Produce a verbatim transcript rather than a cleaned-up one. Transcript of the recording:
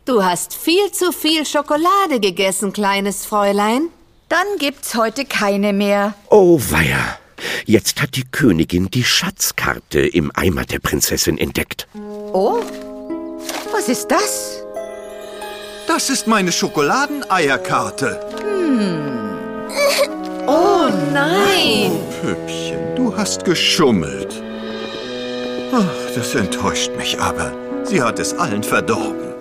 Du hast viel zu viel Schokolade gegessen, kleines Fräulein. Dann gibt's heute keine mehr. Oh weia, jetzt hat die Königin die Schatzkarte im Eimer der Prinzessin entdeckt. Oh, was ist das? Das ist meine Schokoladeneierkarte. Hm. Oh nein! Püppchen, du hast geschummelt. Ach, das enttäuscht mich aber. Sie hat es allen verdorben.